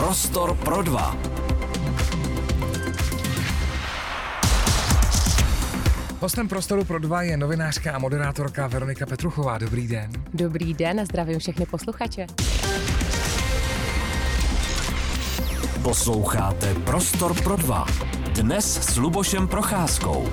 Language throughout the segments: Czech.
Prostor pro dva. Hostem Prostoru pro dva je novinářka a moderátorka Veronika Petruchová. Dobrý den. Dobrý den a zdravím všechny posluchače. Posloucháte Prostor pro dva. Dnes s Lubošem Procházkou.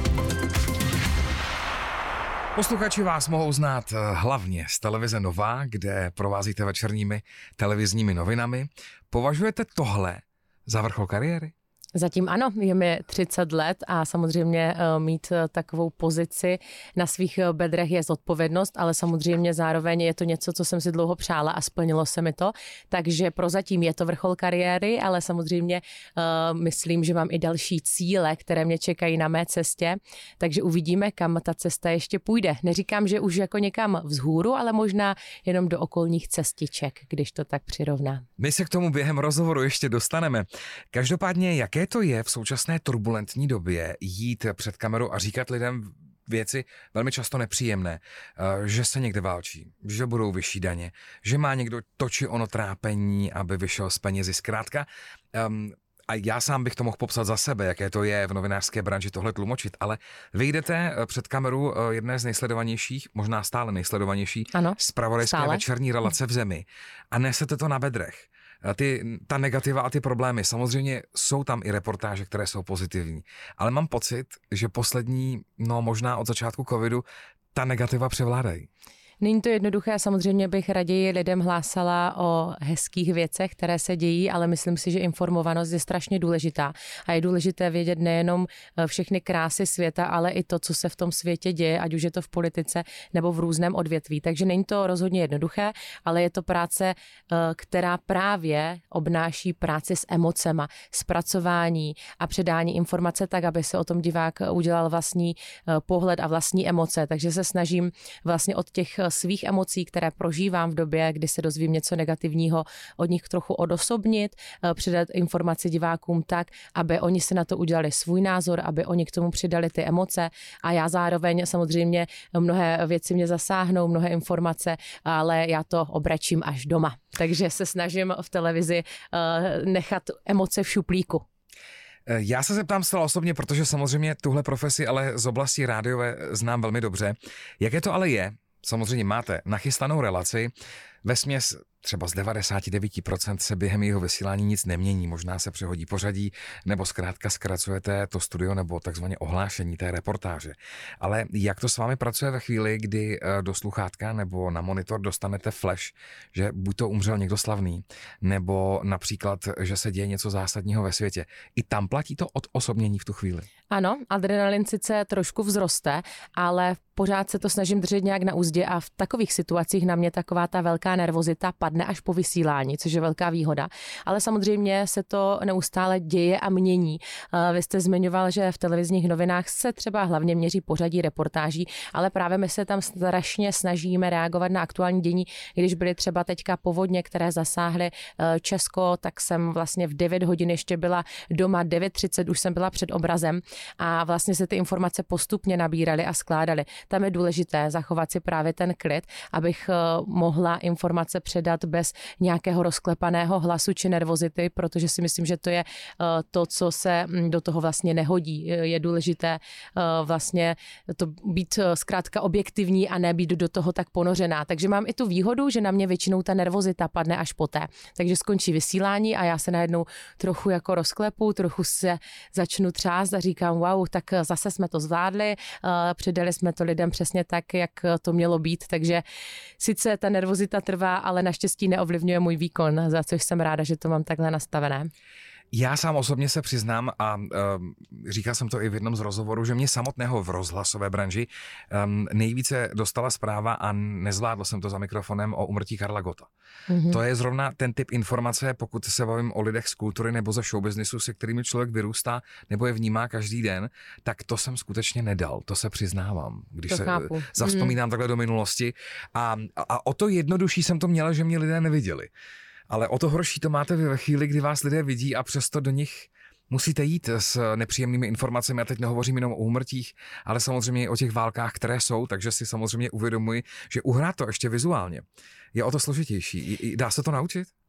Posluchači vás mohou znát hlavně z televize Nova, kde provázíte večerními televizními novinami. Považujete tohle za vrchol kariéry? Zatím ano, je mi 30 let a samozřejmě mít takovou pozici na svých bedrech je zodpovědnost, ale samozřejmě zároveň je to něco, co jsem si dlouho přála a splnilo se mi to. Takže prozatím je to vrchol kariéry, ale samozřejmě myslím, že mám i další cíle, které mě čekají na mé cestě, takže uvidíme, kam ta cesta ještě půjde. Neříkám, že už jako někam vzhůru, ale možná jenom do okolních cestiček, když to tak přirovnám. My se k tomu během rozhovoru ještě dostaneme. Každopádně, jaké to je v současné turbulentní době jít před kameru a říkat lidem věci velmi často nepříjemné, že se někde válčí, že budou vyšší daně, že má někdo to či ono trápení, aby vyšel z penězi zkrátka. A já sám bych to mohl popsat za sebe, jaké to je v novinářské branži tohle tlumočit, ale vy jdete před kameru jedné z nejsledovanějších, možná stále nejsledovanější, zpravodajské večerní relace v zemi a nesete to na bedrech. Ta negativa a ty problémy, samozřejmě jsou tam i reportáže, které jsou pozitivní, ale mám pocit, že poslední, možná od začátku covidu, ta negativa převládají. Není to jednoduché, samozřejmě bych raději lidem hlásala o hezkých věcech, které se dějí, ale myslím si, že informovanost je strašně důležitá a je důležité vědět nejenom všechny krásy světa, ale i to, co se v tom světě děje, ať už je to v politice nebo v různém odvětví. Takže není to rozhodně jednoduché, ale je to práce, která právě obnáší práci s emocema, zpracování a předání informace tak, aby se o tom divák udělal vlastní pohled a vlastní emoce. Takže se snažím vlastně od těch svých emocí, které prožívám v době, kdy se dozvím něco negativního, od nich trochu odosobnit, předat informaci divákům tak, aby oni si na to udělali svůj názor, aby oni k tomu přidali ty emoce a já zároveň samozřejmě mnohé věci mě zasáhnou, mnohé informace, ale já to obračím až doma. Takže se snažím v televizi nechat emoce v šuplíku. Já se zeptám zcela osobně, protože samozřejmě tuhle profesi ale z oblasti rádiové znám velmi dobře. Jaké to ale je? Samozřejmě máte nachystanou relaci, vesměs třeba z 99% se během jeho vysílání nic nemění, možná se přehodí pořadí, nebo zkrátka zkracujete to studio nebo takzvaně ohlášení té reportáže. Ale jak to s vámi pracuje ve chvíli, kdy do sluchátka nebo na monitor dostanete flash, že buď to umřel někdo slavný, nebo například, že se děje něco zásadního ve světě. I tam platí to odosobnění v tu chvíli. Ano, adrenalin sice trošku vzroste, ale pořád se to snažím držet nějak na úzdě a v takových situacích na mě taková ta velká nervozita padne až po vysílání, což je velká výhoda. Ale samozřejmě se to neustále děje a mění. Vy jste zmiňoval, že v televizních novinách se třeba hlavně měří pořadí reportáží, ale právě my se tam strašně snažíme reagovat na aktuální dění. Když byly třeba teďka povodně, které zasáhly Česko, tak jsem vlastně v 9 hodin ještě byla doma, 9:30 už jsem byla před obrazem a vlastně se ty informace postupně nabíraly a skládaly. Tam je důležité zachovat si právě ten klid, abych mohla informace předat bez nějakého rozklepaného hlasu či nervozity, protože si myslím, že to je to, co se do toho vlastně nehodí. Je důležité vlastně to být zkrátka objektivní a nebýt do toho tak ponořená. Takže mám i tu výhodu, že na mě většinou ta nervozita padne až poté. Takže skončí vysílání a já se najednou trochu jako rozklepu, trochu se začnu třást a říkám, wow, tak zase jsme to zvládli, předali jsme to lidem přesně tak, jak to mělo být, takže sice ta nervozita trvá, ale naštěstí neovlivňuje můj výkon, za což jsem ráda, že to mám takhle nastavené. Já sám osobně se přiznám a říkal jsem to i v jednom z rozhovorů, že mě samotného v rozhlasové branži nejvíce dostala zpráva a nezvládl jsem to za mikrofonem o úmrtí Karla Gotta. Mm-hmm. To je zrovna ten typ informace, pokud se bavím o lidech z kultury nebo ze showbiznisu, se kterými člověk vyrůstá nebo je vnímá každý den, tak to jsem skutečně nedal, to se přiznávám, když to se chápu. zavzpomínám takhle do minulosti a o to jednodušší jsem to měla, že mě lidé neviděli. Ale o to horší to máte vy ve chvíli, kdy vás lidé vidí a přesto do nich musíte jít s nepříjemnými informacemi. Já teď nehovořím jenom o úmrtích, ale samozřejmě i o těch válkách, které jsou, takže si samozřejmě uvědomuji, že uhrát to ještě vizuálně je o to složitější. Dá se to naučit?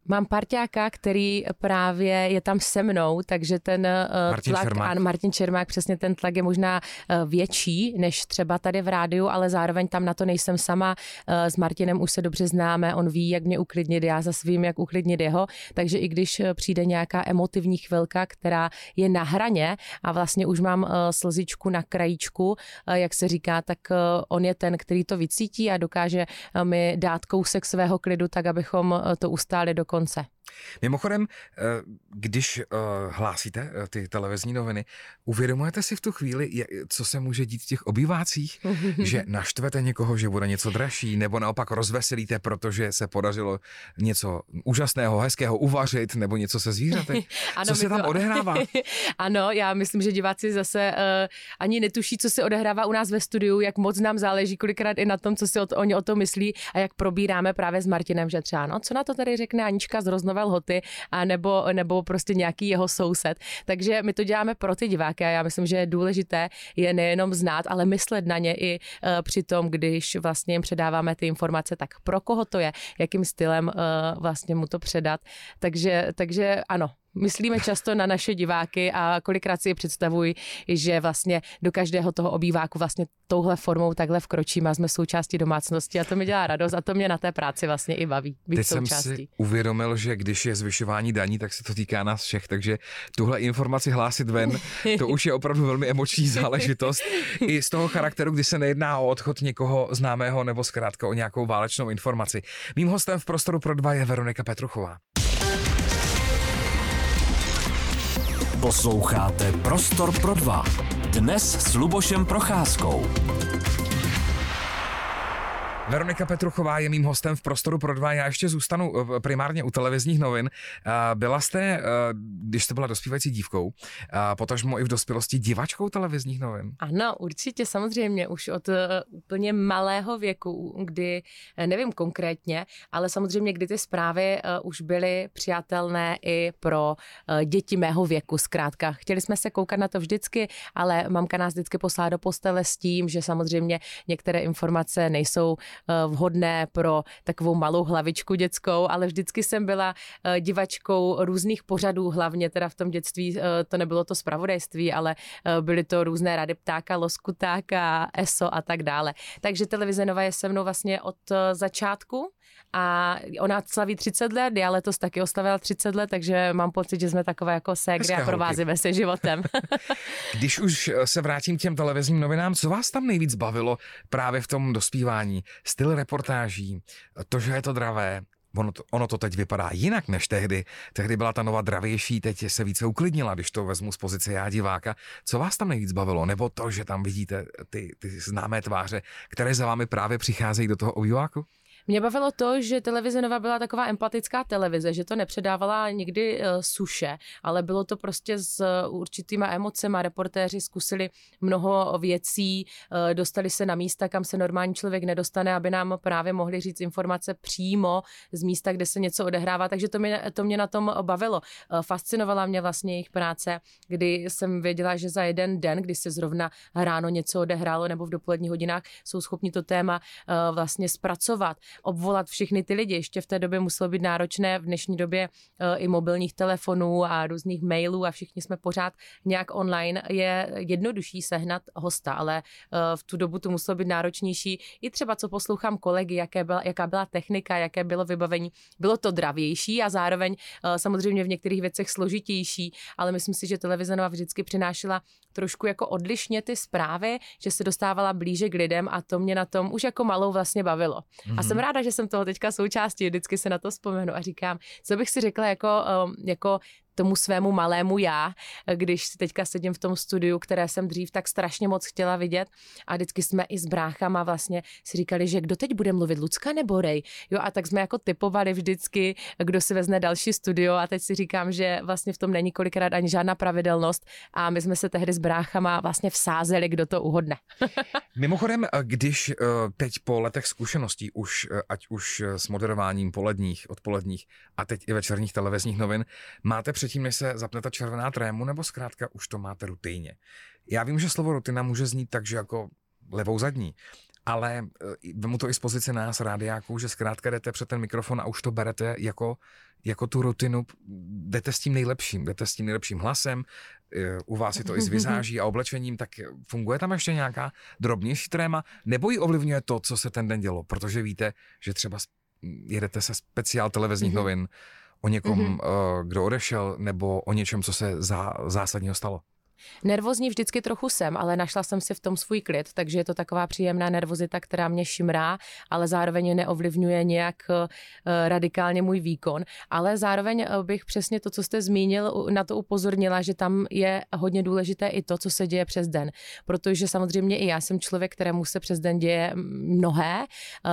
Mám parťáka, který právě je tam se mnou, takže ten Martin Čermák, přesně ten tlak je možná větší než třeba tady v rádiu, ale zároveň tam na to nejsem sama. S Martinem už se dobře známe, on ví, jak mě uklidnit, já zase vím, jak uklidnit jeho, takže i když přijde nějaká emotivní chvilka, která je na hraně a vlastně už mám slzičku na krajíčku, jak se říká, tak on je ten, který to vycítí a dokáže mi dát kousek svého klidu, tak abychom to ustáli do konce. Mimochodem, když hlásíte ty televizní noviny, uvědomujete si v tu chvíli, co se může dít v těch obývácích? Že naštvete někoho, že bude něco dražší, nebo naopak rozveselíte, protože se podařilo něco úžasného, hezkého uvařit, nebo něco se zvířaty? Co se tam odehrává? Ano, já myslím, že diváci zase ani netuší, co se odehrává u nás ve studiu, jak moc nám záleží kolikrát i na tom, co si oni o tom myslí a jak probíráme právě s Martinem, že třeba, no, co na to tady řekne Anička z Roznové Lhoty, a nebo prostě nějaký jeho soused. Takže my to děláme pro ty diváky a já myslím, že je důležité je nejenom znát, ale myslet na ně i při tom, když vlastně jim předáváme ty informace, tak pro koho to je, jakým stylem vlastně mu to předat. Takže ano. Myslíme často na naše diváky a kolikrát si je představuji, že vlastně do každého toho obýváku vlastně touhle formou takhle vkročíme a jsme součástí domácnosti a to mi dělá radost a to mě na té práci vlastně i baví být teď součástí. Jsem si uvědomil, že když je zvyšování daní, tak se to týká nás všech, takže tuhle informaci hlásit ven, to už je opravdu velmi emoční záležitost. I z toho charakteru, kdy se nejedná o odchod někoho známého nebo zkrátka o nějakou válečnou informaci. Mým hostem v Prostoru pro dva je Veronika Petruchová. Posloucháte Prostor pro dva. Dnes s Lubošem Procházkou. Veronika Petruchová je mým hostem v Prostoru pro dva. Já ještě zůstanu primárně u televizních novin. Byla jste, když jste byla dospívající dívkou, potažmo i v dospělosti divačkou televizních novin? Ano, určitě, samozřejmě, už od úplně malého věku, kdy, nevím konkrétně, ale samozřejmě, kdy ty zprávy už byly přijatelné i pro děti mého věku, zkrátka. Chtěli jsme se koukat na to vždycky, ale mamka nás vždycky poslala do postele s tím, že samozřejmě některé informace nejsou vhodné pro takovou malou hlavičku dětskou, ale vždycky jsem byla divačkou různých pořadů, hlavně teda v tom dětství to nebylo to zpravodajství, ale byly to různé Rady ptáka, Loskutáka, ESO a tak dále. Takže televize Nova je se mnou vlastně od začátku a ona slaví 30 let, já letos taky oslavila 30 let, takže mám pocit, že jsme takové jako ségry a provázíme se životem. Když už se vrátím k těm televizním novinám, co vás tam nejvíc bavilo právě v tom dospívání? Styl reportáží, to, že je to dravé, ono to teď vypadá jinak než tehdy. Tehdy byla ta Nova dravější, teď se více uklidnila, když to vezmu z pozice já diváka. Co vás tam nejvíc bavilo? Nebo to, že tam vidíte ty známé tváře, které za vámi právě přicházejí do toho obýváku? Mě bavilo to, že televize Nova byla taková empatická televize, že to nepředávala nikdy suše, ale bylo to prostě s určitýma emocema. Reportéři zkusili mnoho věcí, dostali se na místa, kam se normální člověk nedostane, aby nám právě mohli říct informace přímo z místa, kde se něco odehrává, takže to mě na tom bavilo. Fascinovala mě vlastně jejich práce, kdy jsem věděla, že za jeden den, kdy se zrovna ráno něco odehrálo nebo v dopoledních hodinách, jsou schopni to téma vlastně zpracovat, obvolat všechny ty lidi. Ještě v té době muselo být náročné, v dnešní době i mobilních telefonů a různých mailů a všichni jsme pořád nějak online. Je jednodušší sehnat hosta, ale v tu dobu to muselo být náročnější. I třeba, co poslouchám kolegy, jaká byla technika, jaké bylo vybavení. Bylo to dravější a zároveň samozřejmě v některých věcech složitější, ale myslím si, že televize Nova vždycky přinášela trošku jako odlišně ty zprávy, že se dostávala blíže k lidem a to mě na tom už jako malou vlastně bavilo. A jsem ráda, že jsem toho teďka součástí, vždycky se na to vzpomenu a říkám, co bych si řekla jako tomu svému malému já, když teďka sedím v tom studiu, které jsem dřív tak strašně moc chtěla vidět a vždycky jsme i s bráchama vlastně si říkali, že kdo teď bude mluvit, Lucka nebo Rej? Jo, a tak jsme jako typovali vždycky, kdo si vezne další studio a teď si říkám, že vlastně v tom není kolikrát ani žádná pravidelnost a my jsme se tehdy s bráchama vlastně vsázeli, kdo to uhodne. Mimochodem, když teď po letech zkušeností ať už s moderováním poledních, odpoledních a teď i večerních televizních novin, máte předtím, než se zapne ta červená trému, nebo zkrátka už to máte rutině? Já vím, že slovo rutina může znít tak, že jako levou zadní, ale vemu to i z pozice nás, rádiáků, že zkrátka jdete před ten mikrofon a už to berete jako tu rutinu, jdete s tím nejlepším hlasem, u vás je to i s vizáží a oblečením, tak funguje tam ještě nějaká drobnější tréma, nebo ji ovlivňuje to, co se ten den dělo, protože víte, že třeba jedete se speciál televizních novin o někom, kdo odešel, nebo o něčem, co se zásadního stalo? Nervózní vždycky trochu jsem, ale našla jsem si v tom svůj klid, takže je to taková příjemná nervozita, která mě šimrá, ale zároveň neovlivňuje nějak radikálně můj výkon. Ale zároveň bych přesně to, co jste zmínil, na to upozornila, že tam je hodně důležité i to, co se děje přes den. Protože samozřejmě i já jsem člověk, kterému se přes den děje mnohé,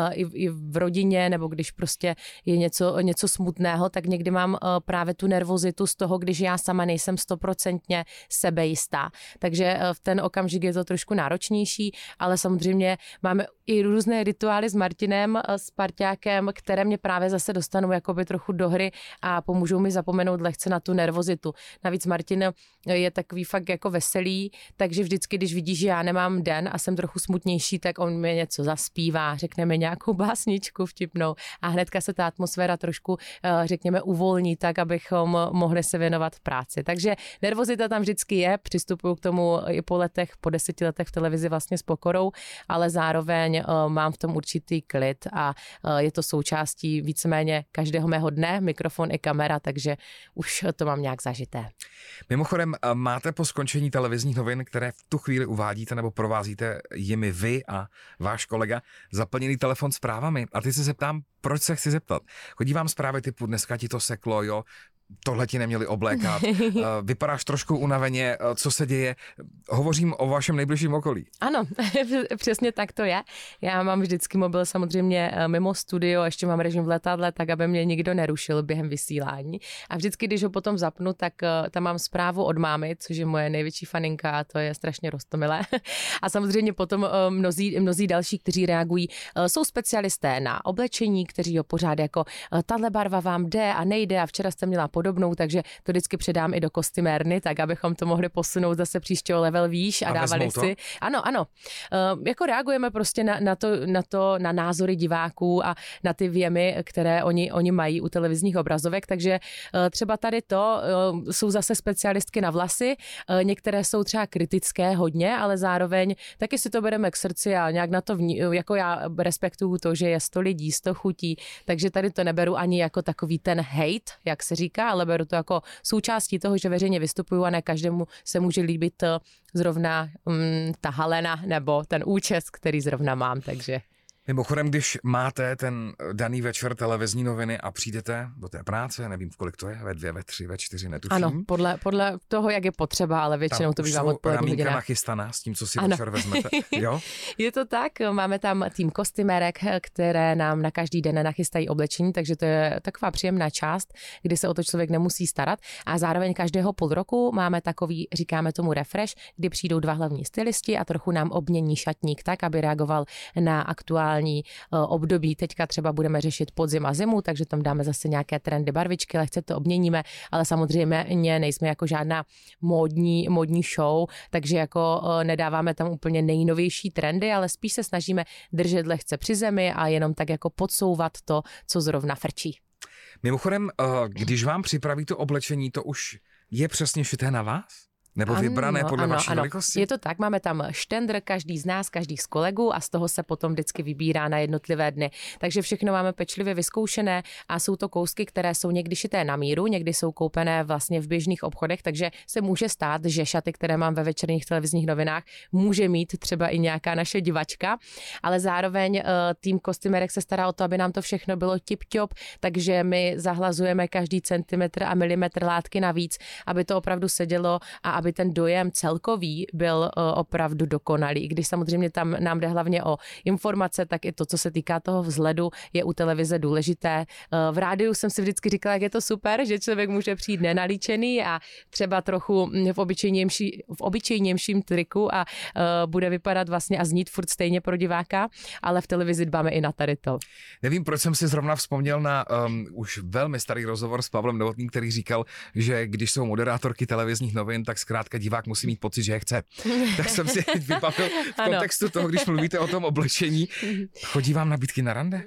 i v rodině, nebo když prostě je něco smutného, tak někdy mám právě tu nervozitu z toho, když já sama nejsem 100% sebejistá. Takže v ten okamžik je to trošku náročnější, ale samozřejmě máme i různé rituály s Martinem, s parťákem, které mě právě zase dostanou jakoby trochu do hry a pomůžou mi zapomenout lehce na tu nervozitu. Navíc Martin je takový fakt jako veselý, takže vždycky, když vidí, že já nemám den a jsem trochu smutnější, tak on mi něco zaspívá, řekne mi nějakou básničku vtipnou a hnedka se ta atmosféra trošku, řekněme, uvolní tak, abychom mohli se věnovat práci. Takže nervozita tam vždycky je, přistupuju k tomu i po 10 letech v televizi vlastně s pokorou, ale zároveň mám v tom určitý klid a je to součástí víceméně každého mého dne, mikrofon i kamera, takže už to mám nějak zažité. Mimochodem, máte po skončení televizních novin, které v tu chvíli uvádíte nebo provázíte jimi vy a váš kolega, zaplněný telefon zprávami? A teď se zeptám, proč se chci zeptat? Chodí vám zprávy typu dneska ti to seklo, jo? Tohle ti neměli oblékat, vypadáš trošku unaveně, co se děje, hovořím o vašem nejbližším okolí. Ano, přesně tak to je. Já mám vždycky mobil samozřejmě mimo studio, ještě mám režim v letadle, tak aby mě nikdo nerušil během vysílání. A vždycky, když ho potom zapnu, tak tam mám zprávu od mámy, což je moje největší faninka a to je strašně roztomilé. A samozřejmě potom mnozí další, kteří reagují, jsou specialisté na oblečení, kteří ho pořád jako tahle barva vám jde a nejde a včera jste měla podobnou, takže to vždycky předám i do kostymérny, tak abychom to mohli posunout zase příštího level výš a dávali si. Ano. Jako reagujeme prostě na názory diváků a na ty věmy, které oni mají u televizních obrazovek, takže třeba tady to jsou zase specialistky na vlasy, některé jsou třeba kritické hodně, ale zároveň taky si to bereme k srdci a nějak na to jako já respektuju to, že je 100 lidí, 100 chutí, takže tady to neberu ani jako takový ten hate, jak se říká, ale beru to jako součástí toho, že veřejně vystupuju a ne každému se může líbit zrovna ta halena nebo ten účes, který zrovna mám, takže... Mimochodem, když máte ten daný večer televizní noviny a přijdete do té práce, nevím, v kolik to je, ve 2, ve 3, ve 4, netuším. Ano, podle toho, jak je potřeba, ale většinou to bývá odpolední hodina. Tam nachystaná s tím, co si večer vezmete, jo? Je to tak, máme tam tým kostymérek, které nám na každý den nachystají oblečení, takže to je taková příjemná část, kdy se o to člověk nemusí starat a zároveň každého půl roku máme takový, říkáme tomu refresh, kdy přijdou 2 hlavní stylisti a trochu nám obmění šatník tak, aby reagoval na aktuální období. Teďka třeba budeme řešit podzim a zimu, takže tam dáme zase nějaké trendy, barvičky, lehce to obměníme, ale samozřejmě nejsme jako žádná módní show, takže jako nedáváme tam úplně nejnovější trendy, ale spíš se snažíme držet lehce při zemi a jenom tak jako podsouvat to, co zrovna frčí. Mimochodem, když vám připraví to oblečení, to už je přesně šité na vás? Nebo vybrané podle vaší velikosti? Je to tak, máme tam štendr, každý z nás, každý z kolegů a z toho se potom vždycky vybírá na jednotlivé dny. Takže všechno máme pečlivě vyzkoušené a jsou to kousky, které jsou někdy šité na míru, někdy jsou koupené vlastně v běžných obchodech, takže se může stát, že šaty, které mám ve večerních televizních novinách, může mít třeba i nějaká naše divačka, ale zároveň tým kostymérek se stará o to, aby nám to všechno bylo tip-top, takže my zahlazujeme každý centimetr a milimetr látky navíc, aby to opravdu sedělo a aby ten dojem celkový byl opravdu dokonalý. I když samozřejmě tam nám jde hlavně o informace, tak i to, co se týká toho vzhledu, je u televize důležité. V rádiu jsem si vždycky říkala, jak je to super, že člověk může přijít nenalíčený a třeba trochu v obyčejnějším triku a bude vypadat vlastně a znít furt stejně pro diváka, ale v televizi dbáme i na tady to. Nevím, proč jsem si zrovna vzpomněl na už velmi starý rozhovor s Pavlem Novotným, který říkal, že když jsou moderátorky televizních novin, tak zkrátka divák musí mít pocit, že je chce. Tak jsem si teď vybavil v kontextu toho, když mluvíte o tom oblečení. Chodí vám nabídky na rande?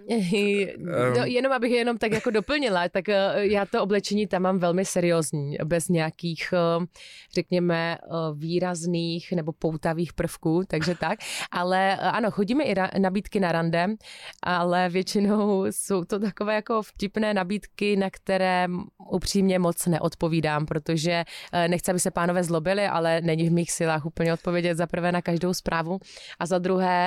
Jenom abych jenom tak jako doplnila, tak já to oblečení tam mám velmi seriózní, bez nějakých, řekněme, výrazných nebo poutavých prvků, takže tak. Ale ano, chodíme i nabídky na rande, ale většinou jsou to takové jako vtipné nabídky, na které upřímně moc neodpovídám, protože nechci, aby se pánové zlobili, ale není v mých silách úplně odpovědět za prvé na každou zprávu a za druhé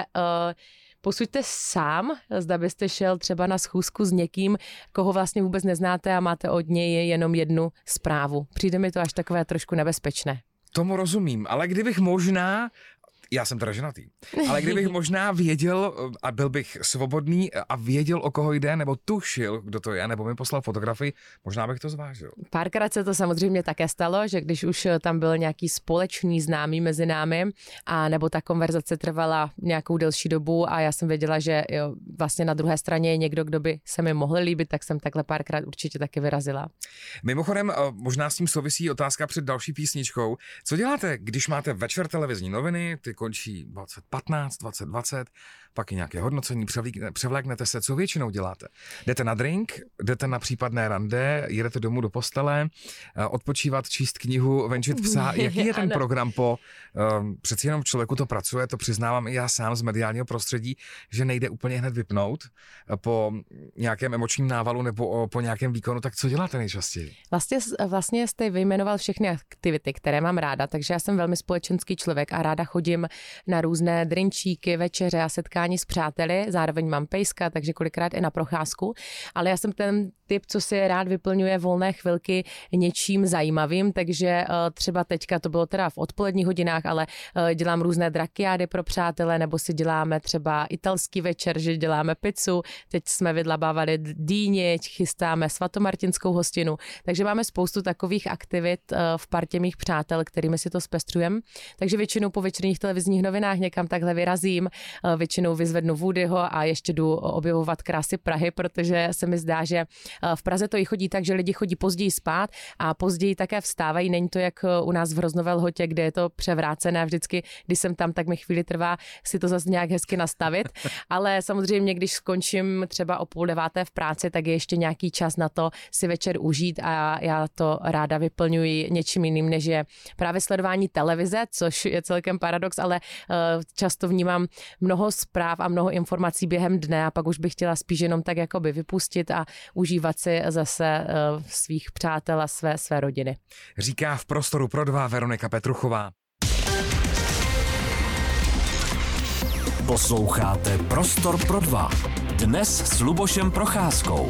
posuďte sám, zda byste šel třeba na schůzku s někým, koho vlastně vůbec neznáte a máte od něj jenom jednu zprávu. Přijde mi to až takové trošku nebezpečné. Tomu rozumím, ale kdybych možná, já jsem teda ženatý, ale kdybych možná věděl a byl bych svobodný a věděl, o koho jde, nebo tušil, kdo to je, nebo mi poslal fotografii, možná bych to zvážil. Párkrát se to samozřejmě také stalo, že když už tam byl nějaký společný známý mezi námi, a nebo ta konverzace trvala nějakou delší dobu a já jsem věděla, že jo, vlastně na druhé straně je někdo, kdo by se mi mohl líbit, tak jsem takhle párkrát určitě taky vyrazila. Mimochodem, možná s tím souvisí otázka před další písničkou. Co děláte, když máte večer televizní noviny, ty končí 2015, 2020, pak i nějaké hodnocení, převléknete se, co většinou děláte? Jdete na drink, jdete na případné rande, jedete domů do postele, odpočívat, číst knihu, venčit psa. Jaký je ten program po, přeci jenom člověku to pracuje, to přiznávám i já sám z mediálního prostředí, že nejde úplně hned vypnout po nějakém emočním návalu nebo po nějakém výkonu, tak co děláte nejčastěji? Vlastně jste vyjmenoval všechny aktivity, které mám ráda, takže já jsem velmi společenský člověk a ráda chodím na různé drinčíky, večeře a setkání s přáteli, zároveň mám pejska, takže kolikrát i na procházku, ale já jsem ten typ, co si rád vyplňuje volné chvilky něčím zajímavým, takže třeba teďka to bylo teda v odpoledních hodinách, ale dělám různé drakiády pro přátele, nebo si děláme třeba italský večer, že děláme pizzu, teď jsme vydlabávali dýně, chystáme svatomartinskou hostinu, takže máme spoustu takových aktivit v partě mých přátel, kterými si to zpestřujeme, takže většinou po večerních televizních novinách někam takhle vyrazím, většinou vyzvednu Woodyho a ještě jdu objevovat krásy Prahy, protože se mi zdá, že v Praze to i chodí tak, že lidi chodí později spát a později také vstávají. Není to jak u nás v Hroznové Lhotě, kde je to převrácené a vždycky, když jsem tam, tak mi chvíli trvá si to zase nějak hezky nastavit. Ale samozřejmě, když skončím třeba o 8:30 v práci, tak je ještě nějaký čas na to si večer užít a já to ráda vyplňuji něčím jiným, než je právě sledování televize, což je celkem paradox, ale často vnímám mnoho zpráv a mnoho informací během dne a pak už bych chtěla spíš jenom tak jakoby vypustit a užívat si zase svých přátel a své rodiny. Říká v Prostoru pro dva Veronika Petruchová. Posloucháte Prostor pro dva. Dnes s Lubošem Procházkou.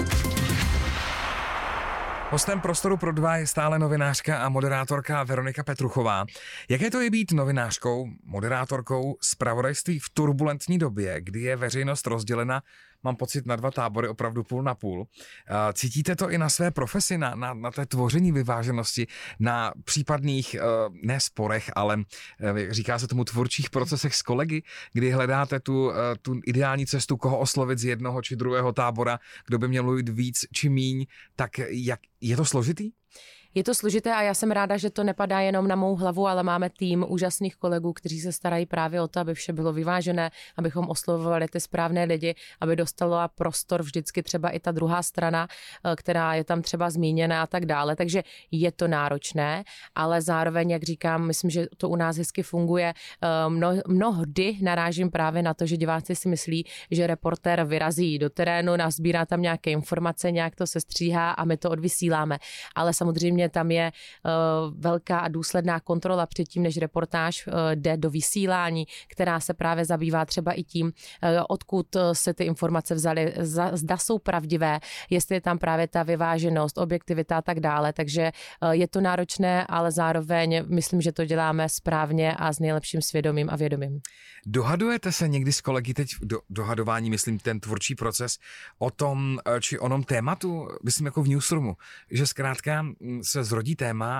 Hostem Prostoru pro dva je stále novinářka a moderátorka Veronika Petruchová. Jaké to je být novinářkou, moderátorkou zpravodajství v turbulentní době, kdy je veřejnost rozdělena, mám pocit, na dva tábory, opravdu půl na půl. Cítíte to i na své profesi, na té tvoření vyváženosti, na případných, ne sporech, ale říká se tomu tvůrčích procesech s kolegy, kdy hledáte tu ideální cestu, koho oslovit z jednoho či druhého tábora, kdo by měl mluvit víc či míň, tak jak je to složitý? Je to složité a já jsem ráda, že to nepadá jenom na mou hlavu, ale máme tým úžasných kolegů, kteří se starají právě o to, aby vše bylo vyvážené, abychom oslovovali ty správné lidi, aby dostala prostor vždycky třeba i ta druhá strana, která je tam třeba zmíněna a tak dále. Takže je to náročné, ale zároveň, jak říkám, myslím, že to u nás hezky funguje. Mnohdy narážím právě na to, že diváci si myslí, že reportér vyrazí do terénu, nasbírá tam nějaké informace, nějak to sestříhá a my to odvysíláme. Ale samozřejmě tam je velká a důsledná kontrola předtím, než reportáž jde do vysílání, která se právě zabývá třeba i tím, odkud se ty informace vzaly, zda jsou pravdivé, jestli je tam právě ta vyváženost, objektivita a tak dále. Takže je to náročné, ale zároveň myslím, že to děláme správně a s nejlepším svědomím a vědomím. Dohadujete se někdy s kolegy, teď dohadování, myslím, ten tvůrčí proces, o tom či onom tématu, myslím jako v newsroomu, že zkrátka se zrodí téma,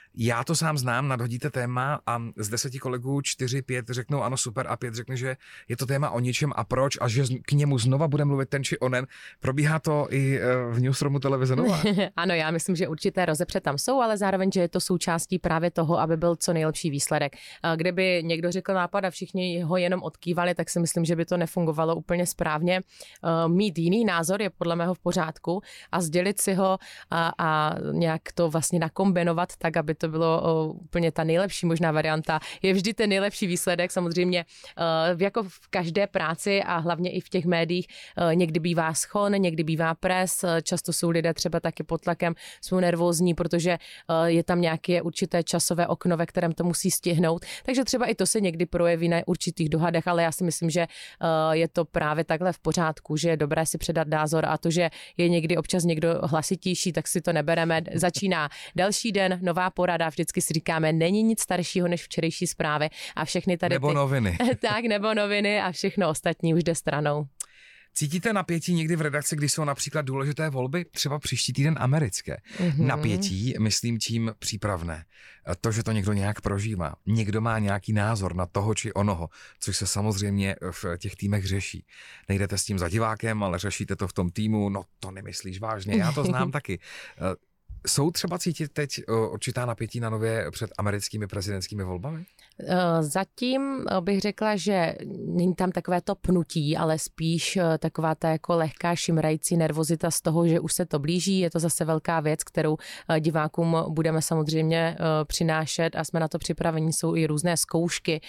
Já to sám znám, nadhodíte téma a z 10 kolegů 4-5 řeknou ano super a 5 řekne, že je to téma o ničem a proč a že k němu znova bude mluvit ten či onen. Probíhá to i v Newsroomu televize Nova? Ano, já myslím, že určité rozepře tam jsou, ale zároveň, že je to součástí právě toho, aby byl co nejlepší výsledek. Kdyby někdo řekl nápad a všichni ho jenom odkývali, tak si myslím, že by to nefungovalo úplně správně. Mít jiný názor je podle mého v pořádku a sdělit si ho a nějak to vlastně nakombinovat tak, aby to bylo úplně ta nejlepší možná varianta. Je vždy ten nejlepší výsledek, samozřejmě jako v každé práci a hlavně i v těch médiích někdy bývá schon, někdy bývá pres, často jsou lidé třeba taky pod tlakem, jsou nervózní, protože je tam nějaké určité časové okno, ve kterém to musí stihnout. Takže třeba i to se někdy projeví na určitých dohadech, ale já si myslím, že je to právě takhle v pořádku, že je dobré si předat názor a to, že je někdy občas někdo hlasitější, tak si to nebereme. Začíná další den, nová porada, vždycky si říkáme, není nic staršího než včerejší zprávy a všechny tady nebo noviny. Tak, nebo noviny a všechno ostatní už jde stranou. Cítíte napětí někdy v redakci, když jsou například důležité volby, třeba příští týden americké? Napětí, myslím tím přípravné. To, že to někdo nějak prožívá. Někdo má nějaký názor na toho či onoho, což se samozřejmě v těch týmech řeší. Nejdete s tím za divákem, ale řešíte to v tom týmu, no to nemyslíš vážně, já to znám taky. Jsou třeba cítit teď určitá napětí na Nově před americkými prezidentskými volbami? Zatím bych řekla, že není tam takové to pnutí, ale spíš taková ta jako lehká šimrající nervozita z toho, že už se to blíží. Je to zase velká věc, kterou divákům budeme samozřejmě přinášet a jsme na to připraveni. Jsou i různé zkoušky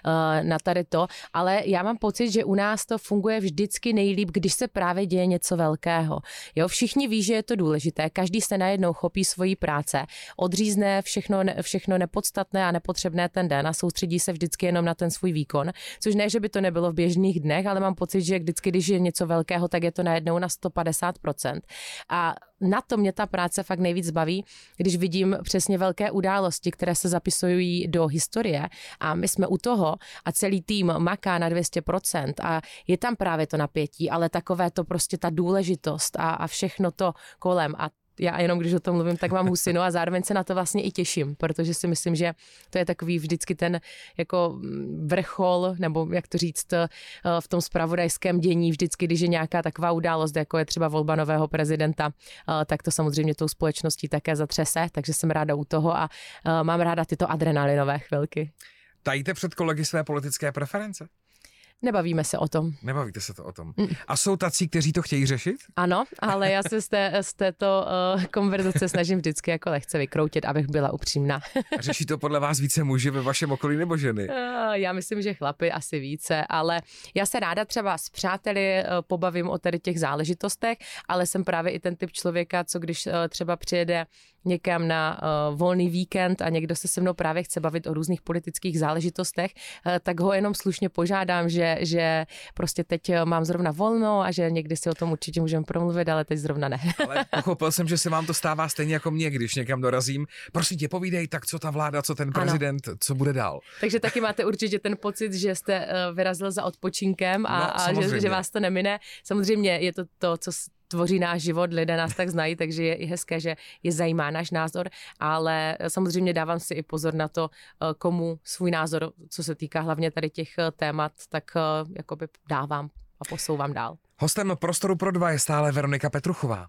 na tady to, ale já mám pocit, že u nás to funguje vždycky nejlíp, když se právě děje něco velkého. Jo, všichni ví, že je to důležité, každý se najednou chopí svojí práce, odřízne všechno nepodstatné a nepotřebné ten den a soustředí se vždycky jenom na ten svůj výkon, což ne, že by to nebylo v běžných dnech, ale mám pocit, že vždycky, když je něco velkého, tak je to najednou na 150%. A na to mě ta práce fakt nejvíc baví, když vidím přesně velké události, které se zapisují do historie a my jsme u toho a celý tým maká na 200% a je tam právě to napětí, ale takové to prostě ta důležitost a všechno to kolem a já jenom, když o tom mluvím, tak mám husinu a zároveň se na to vlastně i těším, protože si myslím, že to je takový vždycky ten jako vrchol, nebo jak to říct, v tom zpravodajském dění, vždycky, když je nějaká taková událost, jako je třeba volba nového prezidenta, tak to samozřejmě tou společností také zatřese, takže jsem ráda u toho a mám ráda tyto adrenalinové chvilky. Tajíte před kolegy své politické preference? Nebavíme se o tom. Nebavíte se to o tom. A jsou tací, kteří to chtějí řešit? Ano, ale já se z této konverzace snažím vždycky jako lehce vykroutit, abych byla upřímná. A řeší to podle vás více muži ve vašem okolí nebo ženy? Já myslím, že chlapi asi více, ale já se ráda třeba s přáteli pobavím o tady těch záležitostech, ale jsem právě i ten typ člověka, co když třeba přijede někam na volný víkend a někdo se se mnou právě chce bavit o různých politických záležitostech, tak ho jenom slušně požádám, že prostě teď mám zrovna volno a že někdy si o tom určitě můžeme promluvit, ale teď zrovna ne. Ale pochopil jsem, že se vám to stává stejně jako mě, když někam dorazím. Prosím tě, povídej, tak co ta vláda, co ten prezident, ano. Co bude dál. Takže taky máte určitě ten pocit, že jste vyrazil za odpočinkem a že vás to nemine. Samozřejmě je to co tvoří náš život, lidé nás tak znají, takže je i hezké, že je zajímá náš názor, ale samozřejmě dávám si i pozor na to, komu svůj názor, co se týká hlavně tady těch témat, tak jakoby dávám a posouvám dál. Hostem Prostoru pro dva je stále Veronika Petruchová.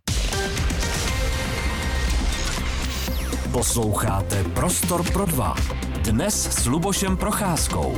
Posloucháte Prostor pro dva. Dnes s Lubošem Procházkou.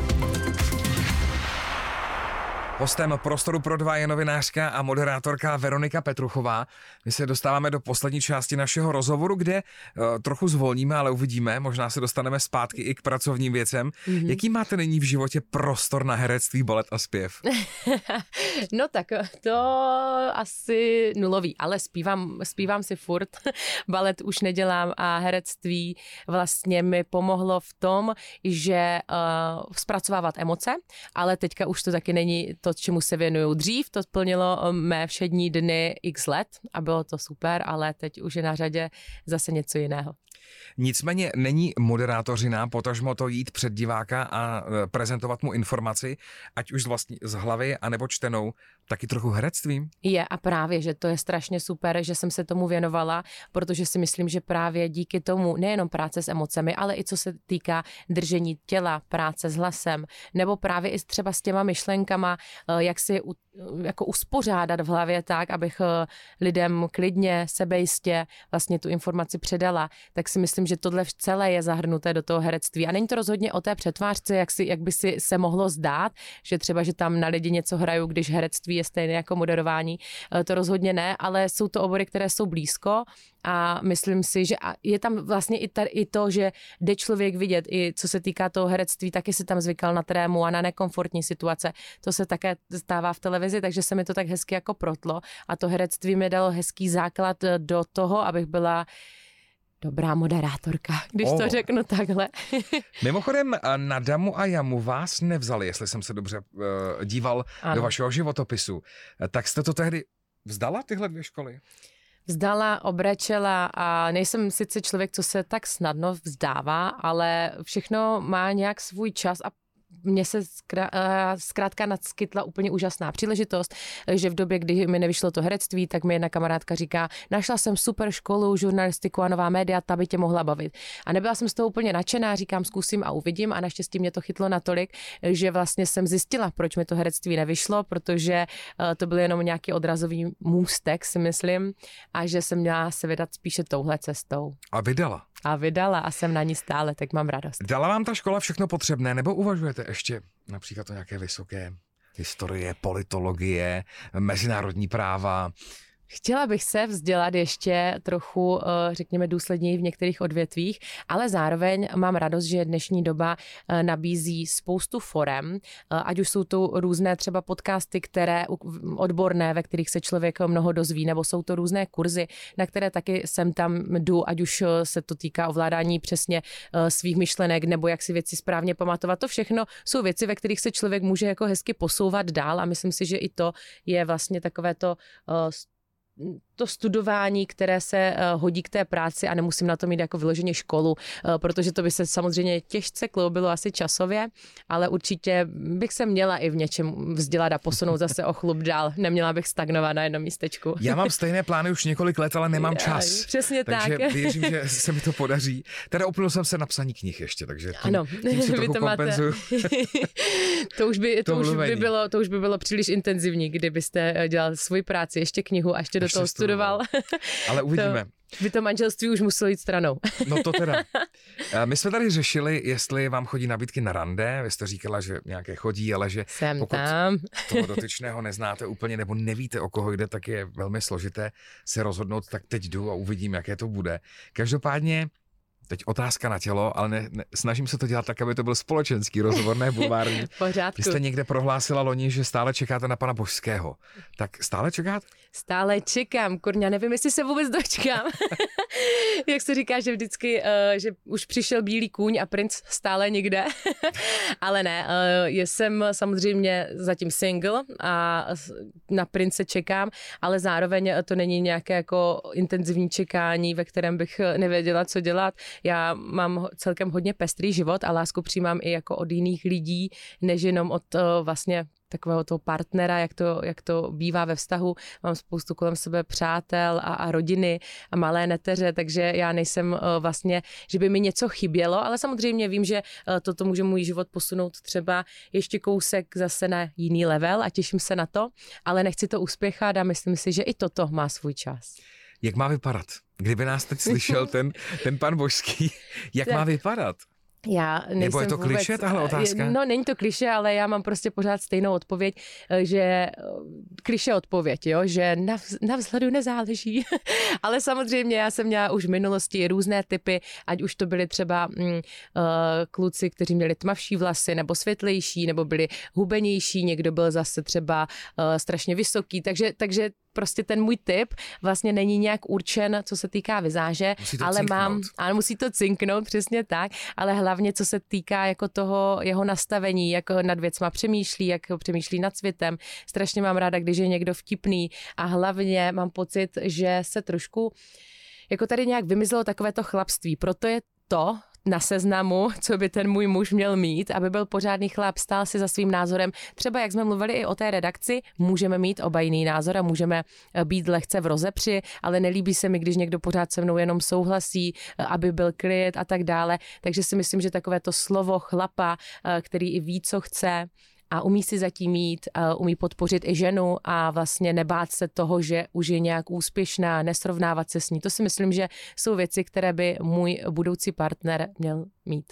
Hostem Prostoru pro dva je novinářka a moderátorka Veronika Petruchová. My se dostáváme do poslední části našeho rozhovoru, kde trochu zvolníme, ale uvidíme, možná se dostaneme zpátky i k pracovním věcem. Jaký máte nyní v životě prostor na herectví, balet a zpěv? No tak to asi nulový, ale zpívám si furt. Balet už nedělám a herectví vlastně mi pomohlo v tom, že zpracovávat emoce, ale teďka už to taky není to, čemu se věnuju dřív, to splnilo mé všední dny x let a bylo to super, ale teď už je na řadě zase něco jiného. Nicméně není moderátořina, potažmo to jít před diváka a prezentovat mu informaci, ať už vlastně z hlavy, anebo čtenou, Taky trochu herectvím? Je a právě, že to je strašně super, že jsem se tomu věnovala, protože si myslím, že právě díky tomu nejenom práce s emocemi, ale i co se týká držení těla, práce s hlasem, nebo právě i třeba s těma myšlenkama, jak si jako uspořádat v hlavě tak, abych lidem klidně, sebejistě vlastně tu informaci předala, tak si myslím, že tohle celé je zahrnuté do toho herectví. A není to rozhodně o té přetvářce, jak by si se mohlo zdát, že třeba, že tam na lidi něco hraju, když herectví je stejné jako moderování. To rozhodně ne, ale jsou to obory, které jsou blízko a myslím si, že je tam vlastně i to, že jde člověk vidět, i co se týká toho herectví, taky si tam zvykal na trému a na nekomfortní situace. To se také stává v televizi, takže se mi to tak hezky jako protlo a to herectví mi dalo hezký základ do toho, abych byla dobrá moderátorka, když to řeknu takhle. Mimochodem, na Damu a Jamu vás nevzali, jestli jsem se dobře díval do vašeho životopisu. Tak jste to tehdy vzdala, tyhle 2 školy? Vzdala, obrečela a nejsem sice člověk, co se tak snadno vzdává, ale všechno má nějak svůj čas a mně se zkrátka nadskytla úplně úžasná příležitost, že v době, kdy mi nevyšlo to herectví, tak mi jedna kamarádka říká, našla jsem super školu, žurnalistiku a nová média, ta by tě mohla bavit. A nebyla jsem z toho úplně nadšená, říkám, zkusím a uvidím a naštěstí mě to chytlo natolik, že vlastně jsem zjistila, proč mi to herectví nevyšlo, protože to byl jenom nějaký odrazový můstek, si myslím, a že jsem měla se vydat spíše touhle cestou. A vydala A jsem na ní stále, tak mám radost. Dala vám ta škola všechno potřebné, nebo uvažujete ještě například o nějaké vysoké historie, politologie, mezinárodní práva? Chtěla bych se vzdělat ještě trochu, řekněme, důsledněji v některých odvětvích, ale zároveň mám radost, že dnešní doba nabízí spoustu forem, ať už jsou to různé třeba podcasty, které odborné, ve kterých se člověk mnoho dozví, nebo jsou to různé kurzy, na které taky sem tam jdu, ať už se to týká ovládání přesně svých myšlenek, nebo jak si věci správně pamatovat. To všechno jsou věci, ve kterých se člověk může jako hezky posouvat dál a myslím si, že i to je vlastně takové to studování, které se hodí k té práci a nemusím na to mít jako vyloženě školu, protože to by se samozřejmě těžce kloubilo asi časově, ale určitě bych se měla i v něčem vzdělat a posunout zase o chlup dál. Neměla bych stagnovat na jednom místečku. Já mám stejně plány už několik let, ale nemám čas. Přesně takže tak. věřím, že se mi to podaří. Teda upnul jsem se na psaní knih ještě, takže tím si trochu to kompenzuju. To už by bylo příliš intenzivní, kdybyste dělal svoji práci, ještě knihu a ještě do toho studoval. Ale uvidíme. By to manželství už muselo jít stranou. No to teda. My jsme tady řešili, jestli vám chodí nabídky na rande. Vy jste říkala, že nějaké chodí, ale že pokud toho dotyčného neznáte úplně nebo nevíte, o koho jde, tak je velmi složité se rozhodnout, tak teď jdu a uvidím, jaké to bude. Každopádně teď otázka na tělo, ale snažím se to dělat tak, aby to byl společenský rozhovor, ne bulvární. Pořádku. Vy jste někde prohlásila loni, že stále čekáte na pana Božského. Tak stále čekáte? Stále čekám, kurňa, nevím, jestli se vůbec dočkám. Jak se říká, že vždycky, že už přišel bílý kůň a princ stále nikde. Ale ne, jsem samozřejmě zatím single a na prince čekám, ale zároveň to není nějaké jako intenzivní čekání, ve kterém bych nevěděla, co dělat. Já mám celkem hodně pestrý život a lásku přijímám i jako od jiných lidí, než jenom od vlastně takového toho partnera, jak to bývá ve vztahu. Mám spoustu kolem sebe přátel a rodiny a malé neteře, takže já nejsem vlastně, že by mi něco chybělo, ale samozřejmě vím, že toto může můj život posunout třeba ještě kousek zase na jiný level a těším se na to, ale nechci to uspěchat a myslím si, že i toto má svůj čas. Jak má vypadat? Kdyby nás teď slyšel ten pan Božský, jak má vypadat? Nebo je to klišé, tahle otázka? No, není to klišé, ale já mám prostě pořád stejnou odpověď, že klišé odpověď, jo, že na vzhledu nezáleží. Ale samozřejmě já jsem měla už v minulosti různé typy, ať už to byly třeba kluci, kteří měli tmavší vlasy, nebo světlejší, nebo byli hubenější, někdo byl zase třeba strašně vysoký, takže prostě ten můj typ vlastně není nějak určen, co se týká vizáže, ale musí to cinknout, přesně tak, ale hlavně co se týká jako toho jeho nastavení, jak nad věcma přemýšlí, jak přemýšlí nad světem. Strašně mám ráda, když je někdo vtipný a hlavně mám pocit, že se trošku jako tady nějak vymizelo takové to chlapství. Proto je na seznamu, co by ten můj muž měl mít, aby byl pořádný chlap, stál si za svým názorem. Třeba jak jsme mluvili i o té redakci, můžeme mít oba jiný názor a můžeme být lehce v rozepři, ale nelíbí se mi, když někdo pořád se mnou jenom souhlasí, aby byl klid a tak dále. Takže si myslím, že takové to slovo chlapa, který i ví, co chce, a umí si zatím jít, umí podpořit i ženu a vlastně nebát se toho, že už je nějak úspěšná, nesrovnávat se s ní. To si myslím, že jsou věci, které by můj budoucí partner měl mít.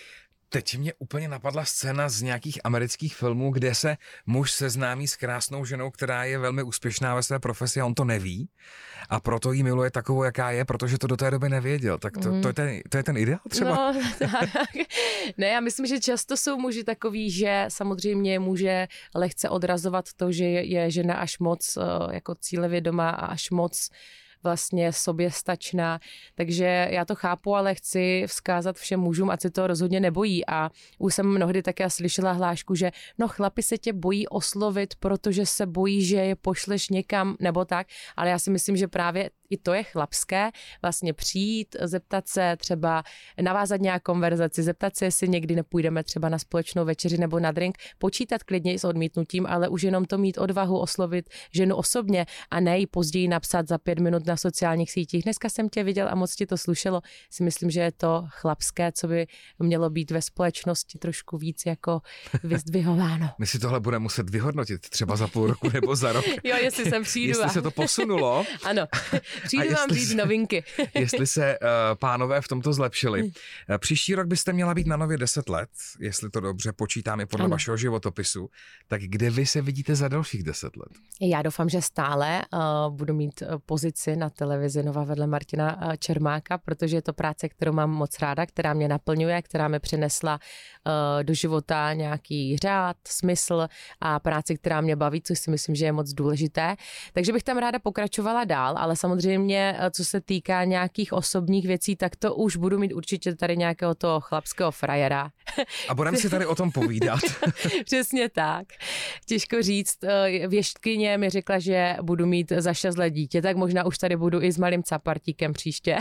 Teď mě úplně napadla scéna z nějakých amerických filmů, kde se muž seznámí s krásnou ženou, která je velmi úspěšná ve své profesi a on to neví a proto jí miluje takovou, jaká je, protože to do té doby nevěděl. Tak to je ten ideál třeba? No, tak. Ne, já myslím, že často jsou muži takový, že samozřejmě může lehce odrazovat to, že je žena až moc jako cílevědomá a až moc vlastně soběstačná, takže já to chápu, ale chci vzkázat všem mužům, ať se to rozhodně nebojí a už jsem mnohdy také slyšela hlášku, že no chlapi se tě bojí oslovit, protože se bojí, že je pošleš někam nebo tak, ale já si myslím, že právě i to je chlapské, vlastně přijít, zeptat se, třeba navázat nějak konverzaci, zeptat se, jestli někdy nepůjdeme třeba na společnou večeři nebo na drink, počítat klidně i s odmítnutím, ale už jenom to mít odvahu oslovit ženu osobně a ne jí později napsat za 5 minut na sociálních sítích. Dneska jsem tě viděl a moc ti to slušelo. Si myslím, že je to chlapské, co by mělo být ve společnosti trošku víc jako vyzdvihováno. My si tohle budeme muset vyhodnotit třeba za půl roku nebo za rok. Jo, jestli sem přijdu. Jestli se to posunulo. Ano. Přijdu vám říct novinky. Jestli se pánové v tomto zlepšili. Příští rok byste měla být na Nově 10 let, jestli to dobře počítám i podle vašeho životopisu. Tak kde vy se vidíte za dalších 10 let? Já doufám, že stále budu mít pozici na televizi Nova vedle Martina Čermáka, protože je to práce, kterou mám moc ráda, která mě naplňuje, která mi přinesla do života nějaký řád, smysl a práci, která mě baví, což si myslím, že je moc důležité. Takže bych tam ráda pokračovala dál, ale samozřejmě, co se týká nějakých osobních věcí, tak to už budu mít určitě tady nějakého toho chlapského frajera. A budeme si tady o tom povídat. Přesně tak. Těžko říct. Věštkyně mi řekla, že budu mít za 6 let dítě, tak možná už tady budu i s malým capartíkem příště.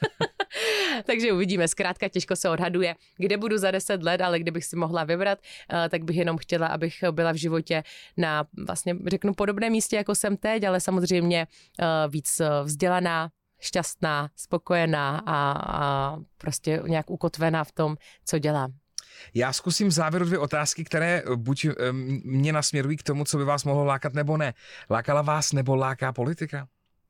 Takže uvidíme. Zkrátka těžko se odhaduje, kde budu za 10 let, ale kdybych si mohla vybrat, tak bych jenom chtěla, abych byla v životě na, vlastně řeknu, podobném místě, jako jsem teď, ale samozřejmě víc vzdělaná, šťastná, spokojená a prostě nějak ukotvená v tom, co dělám. Já zkusím v závěru 2 otázky, které buď mě nasměrují k tomu, co by vás mohlo lákat, nebo ne. Lákala vás nebo láká politika?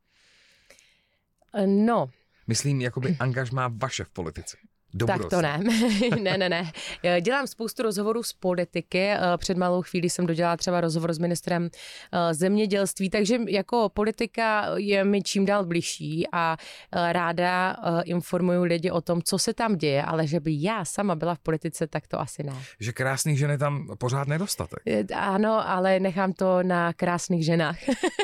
No. Myslím, jakoby angažmá vaše v politice. Tak to ne. ne. Dělám spoustu rozhovorů z politiky. Před malou chvílí jsem dodělala třeba rozhovor s ministrem zemědělství, takže jako politika je mi čím dál bližší a ráda informuju lidi o tom, co se tam děje, ale že by já sama byla v politice, tak to asi ne. Že krásných žen je tam pořád nedostatek. Ano, ale nechám to na krásných ženách.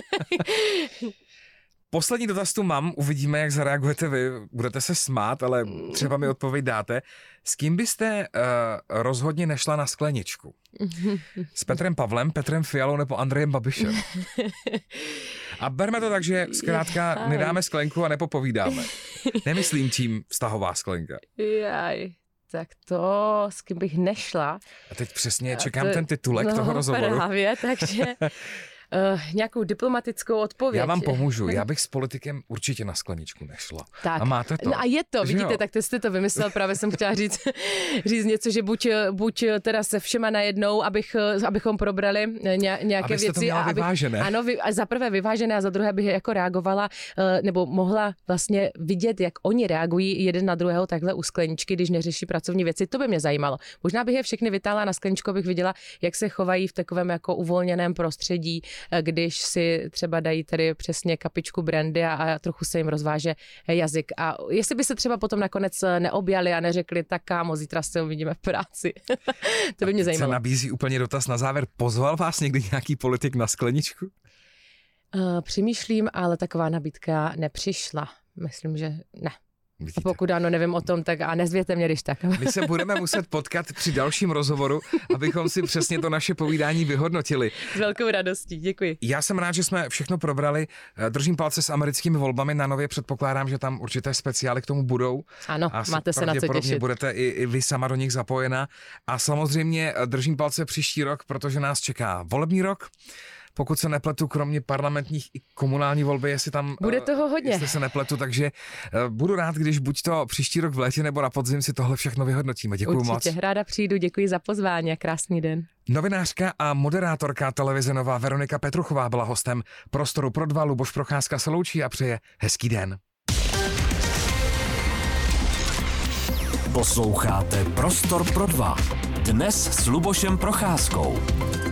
Poslední dotaz tu mám, uvidíme, jak zareagujete vy, budete se smát, ale třeba mi odpověď dáte. S kým byste rozhodně nešla na skleničku? S Petrem Pavlem, Petrem Fialou nebo Andrejem Babišem? A berme to tak, že zkrátka nedáme sklenku a nepopovídáme. Nemyslím tím vztahová sklenka. Jaj. Tak to, s kým bych nešla. A teď přesně čekám ten titulek toho rozhovoru. Právě, takže nějakou diplomatickou odpověď. Já vám pomůžu, já bych s politikem určitě na skleničku nešla. Tak. A máte to. No a je to, že vidíte, jo? tak jste to vymyslel, právě jsem chtěla říct něco, že buď teda se všema najednou, abychom probrali nějaké věci. To měla vyvážené. Ano, za prvé vyvážené a za druhé bych jako reagovala, nebo mohla vlastně vidět, jak oni reagují jeden na druhého takhle u skleničky, když neřeší pracovní věci. To by mě zajímalo. Možná bych je všechny vytáhla na skleničku, abych viděla, jak se chovají v takovém jako uvolněném prostředí, když si třeba dají tady přesně kapičku brandy a trochu se jim rozváže jazyk. A jestli by se třeba potom nakonec neobjali a neřekli, tak kámo, zítra se uvidíme v práci. To by mě zajímalo. Se nabízí úplně dotaz na závěr. Pozval vás někdy nějaký politik na skleničku? Přemýšlím, ale taková nabídka nepřišla. Myslím, že ne. Vidíte. A pokud ano, nevím o tom, tak a nezvěte mě, když tak. My se budeme muset potkat při dalším rozhovoru, abychom si přesně to naše povídání vyhodnotili. S velkou radostí, děkuji. Já jsem rád, že jsme všechno probrali. Držím palce s americkými volbami na Nově, předpokládám, že tam určité speciály k tomu budou. Ano, máte se na co těšit. Budete i vy sama do nich zapojena. A samozřejmě držím palce příští rok, protože nás čeká volební rok. Pokud se nepletu, kromě parlamentních i komunální volby, jestli tam... Bude toho hodně. Jestli se nepletu, takže budu rád, když buď to příští rok v létě nebo na podzim si tohle všechno vyhodnotíme. Děkuju moc. Určitě, ráda přijdu, děkuji za pozvání a krásný den. Novinářka a moderátorka televize Nova Veronika Petruchová byla hostem Prostoru pro dva. Luboš Procházka se loučí a přeje hezký den. Posloucháte Prostor pro dva. Dnes s Lubošem Procházkou.